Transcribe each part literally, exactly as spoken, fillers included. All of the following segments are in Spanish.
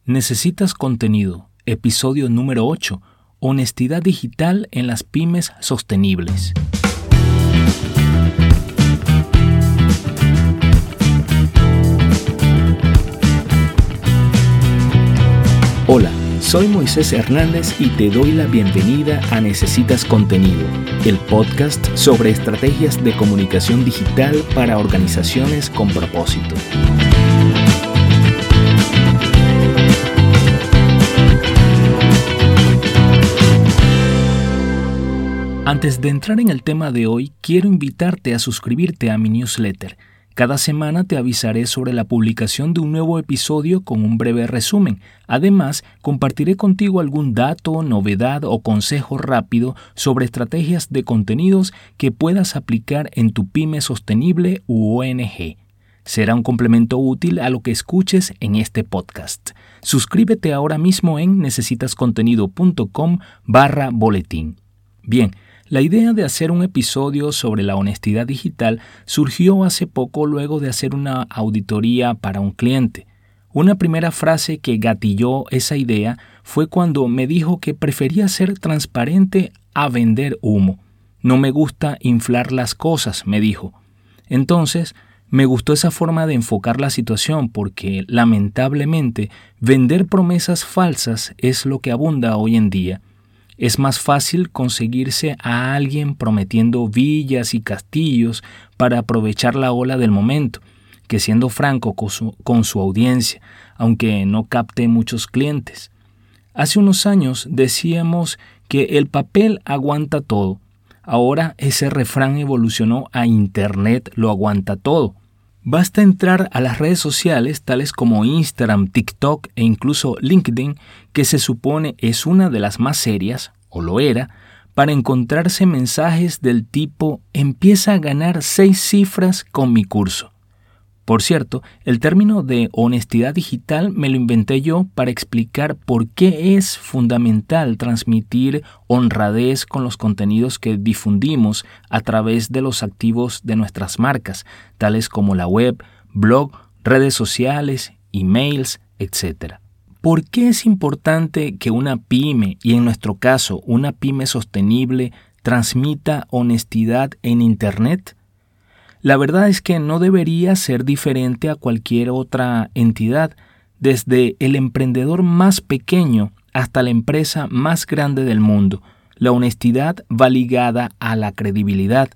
Necesitas contenido, episodio número ocho, Honestidad digital en las pymes sostenibles. Hola, soy Moisés Hernández y te doy la bienvenida a Necesitas Contenido, el podcast sobre estrategias de comunicación digital para organizaciones con propósito. Antes de entrar en el tema de hoy, quiero invitarte a suscribirte a mi newsletter. Cada semana te avisaré sobre la publicación de un nuevo episodio con un breve resumen. Además, compartiré contigo algún dato, novedad o consejo rápido sobre estrategias de contenidos que puedas aplicar en tu pyme sostenible u O N G. Será un complemento útil a lo que escuches en este podcast. Suscríbete ahora mismo en necesitascontenido.com barra boletín. Bien, la idea de hacer un episodio sobre la honestidad digital surgió hace poco luego de hacer una auditoría para un cliente. Una primera frase que gatilló esa idea fue cuando me dijo que prefería ser transparente a vender humo. No me gusta inflar las cosas, me dijo. Entonces, me gustó esa forma de enfocar la situación porque, lamentablemente, vender promesas falsas es lo que abunda hoy en día. Es más fácil conseguirse a alguien prometiendo villas y castillos para aprovechar la ola del momento, que siendo franco con su, con su audiencia, aunque no capte muchos clientes. Hace unos años decíamos que el papel aguanta todo. Ahora ese refrán evolucionó a Internet lo aguanta todo. Basta entrar a las redes sociales tales como Instagram, TikTok e incluso LinkedIn, que se supone es una de las más serias, o lo era, para encontrarse mensajes del tipo «empieza a ganar seis cifras con mi curso». Por cierto, el término de honestidad digital me lo inventé yo para explicar por qué es fundamental transmitir honradez con los contenidos que difundimos a través de los activos de nuestras marcas, tales como la web, blog, redes sociales, emails, etcétera. ¿Por qué es importante que una pyme, y en nuestro caso una pyme sostenible, transmita honestidad en Internet? La verdad es que no debería ser diferente a cualquier otra entidad, desde el emprendedor más pequeño hasta la empresa más grande del mundo. La honestidad va ligada a la credibilidad.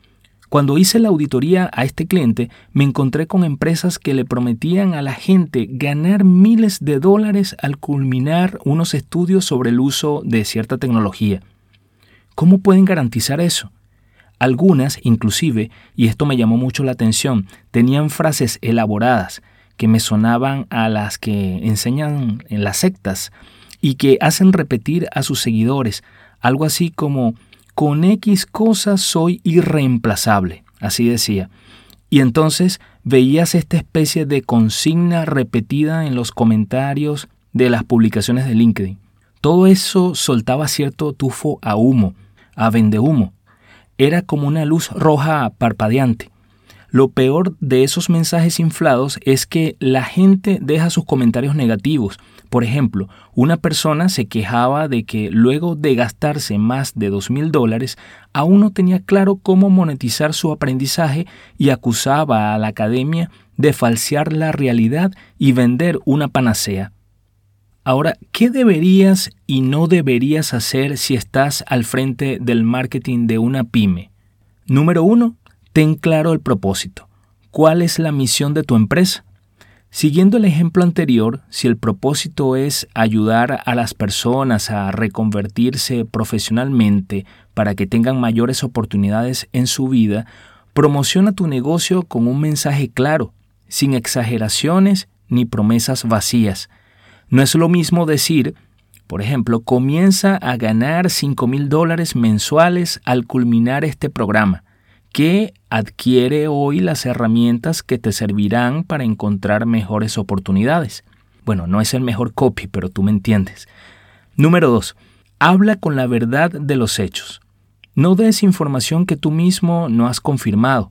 Cuando hice la auditoría a este cliente, me encontré con empresas que le prometían a la gente ganar miles de dólares al culminar unos estudios sobre el uso de cierta tecnología. ¿Cómo pueden garantizar eso? Algunas, inclusive, y esto me llamó mucho la atención, tenían frases elaboradas que me sonaban a las que enseñan en las sectas y que hacen repetir a sus seguidores, algo así como «con X cosas soy irreemplazable», así decía. Y entonces veías esta especie de consigna repetida en los comentarios de las publicaciones de LinkedIn. Todo eso soltaba cierto tufo a humo, a vendehumo. Era como una luz roja parpadeante. Lo peor de esos mensajes inflados es que la gente deja sus comentarios negativos. Por ejemplo, una persona se quejaba de que luego de gastarse más de dos mil dólares, aún no tenía claro cómo monetizar su aprendizaje y acusaba a la academia de falsear la realidad y vender una panacea. Ahora, ¿qué deberías y no deberías hacer si estás al frente del marketing de una pyme? Número uno, ten claro el propósito. ¿Cuál es la misión de tu empresa? Siguiendo el ejemplo anterior, si el propósito es ayudar a las personas a reconvertirse profesionalmente para que tengan mayores oportunidades en su vida, promociona tu negocio con un mensaje claro, sin exageraciones ni promesas vacías. No es lo mismo decir, por ejemplo, comienza a ganar cinco mil dólares mensuales al culminar este programa, que adquiere hoy las herramientas que te servirán para encontrar mejores oportunidades. Bueno, no es el mejor copy, pero tú me entiendes. Número dos. Habla con la verdad de los hechos. No des información que tú mismo no has confirmado.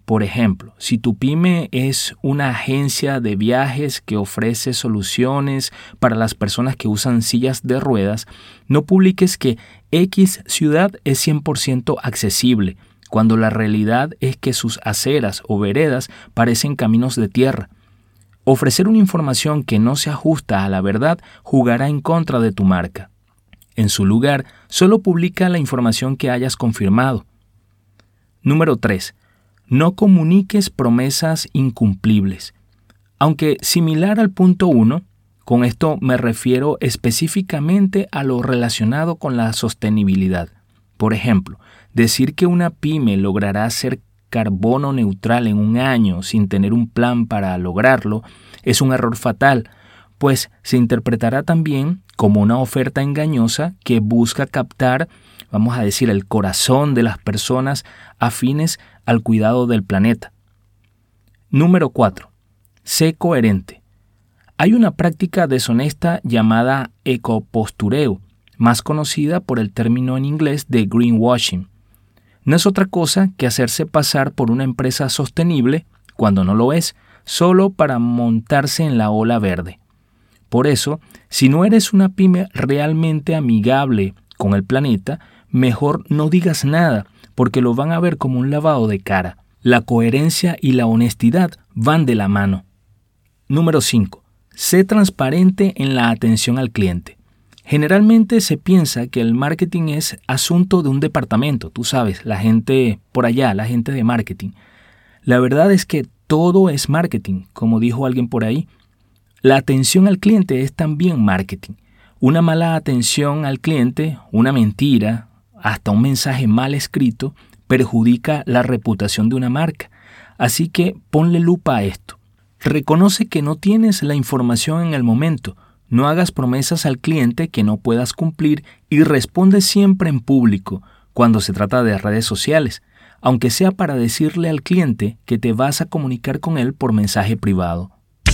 Por ejemplo, si tu pyme es una agencia de viajes que ofrece soluciones para las personas que usan sillas de ruedas, no publiques que X ciudad es cien por ciento accesible, cuando la realidad es que sus aceras o veredas parecen caminos de tierra. Ofrecer una información que no se ajusta a la verdad jugará en contra de tu marca. En su lugar, solo publica la información que hayas confirmado. Número tres. No comuniques promesas incumplibles. Aunque similar al punto uno, con esto me refiero específicamente a lo relacionado con la sostenibilidad. Por ejemplo, decir que una pyme logrará ser carbono neutral en un año sin tener un plan para lograrlo es un error fatal, pues se interpretará también como una oferta engañosa que busca captar, vamos a decir, el corazón de las personas afines al cuidado del planeta. Número cuatro. Sé coherente. Hay una práctica deshonesta llamada ecopostureo, más conocida por el término en inglés de greenwashing. No es otra cosa que hacerse pasar por una empresa sostenible cuando no lo es, solo para montarse en la ola verde. Por eso, si no eres una pyme realmente amigable con el planeta, mejor no digas nada, porque lo van a ver como un lavado de cara. La coherencia y la honestidad van de la mano. Número cinco. Sé transparente en la atención al cliente. Generalmente se piensa que el marketing es asunto de un departamento, tú sabes, la gente por allá, la gente de marketing. La verdad es que todo es marketing, como dijo alguien por ahí. La atención al cliente es también marketing. Una mala atención al cliente, una mentira, hasta un mensaje mal escrito, perjudica la reputación de una marca. Así que ponle lupa a esto. Reconoce que no tienes la información en el momento. No hagas promesas al cliente que no puedas cumplir y responde siempre en público cuando se trata de redes sociales, aunque sea para decirle al cliente que te vas a comunicar con él por mensaje privado.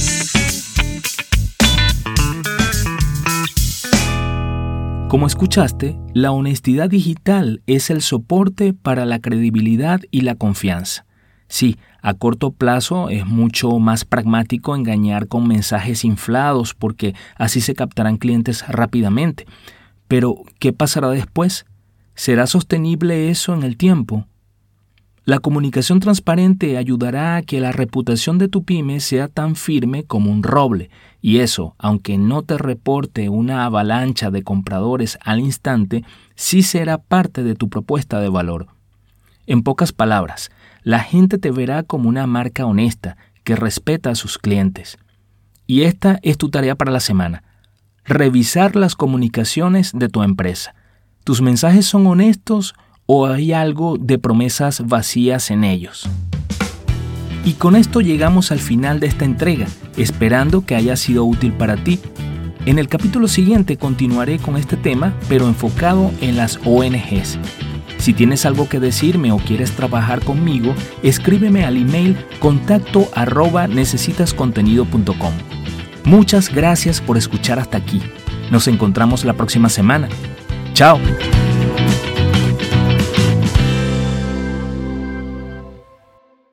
Como escuchaste, la honestidad digital es el soporte para la credibilidad y la confianza. Sí, a corto plazo es mucho más pragmático engañar con mensajes inflados porque así se captarán clientes rápidamente. Pero, ¿qué pasará después? ¿Será sostenible eso en el tiempo? La comunicación transparente ayudará a que la reputación de tu pyme sea tan firme como un roble, y eso, aunque no te reporte una avalancha de compradores al instante, sí será parte de tu propuesta de valor. En pocas palabras, la gente te verá como una marca honesta que respeta a sus clientes. Y esta es tu tarea para la semana: revisar las comunicaciones de tu empresa. ¿Tus mensajes son honestos o hay algo de promesas vacías en ellos? Y con esto llegamos al final de esta entrega, esperando que haya sido útil para ti. En el capítulo siguiente continuaré con este tema, pero enfocado en las O N Ges. Si tienes algo que decirme o quieres trabajar conmigo, escríbeme al email contacto arroba necesitascontenido punto com. Muchas gracias por escuchar hasta aquí. Nos encontramos la próxima semana. ¡Chao!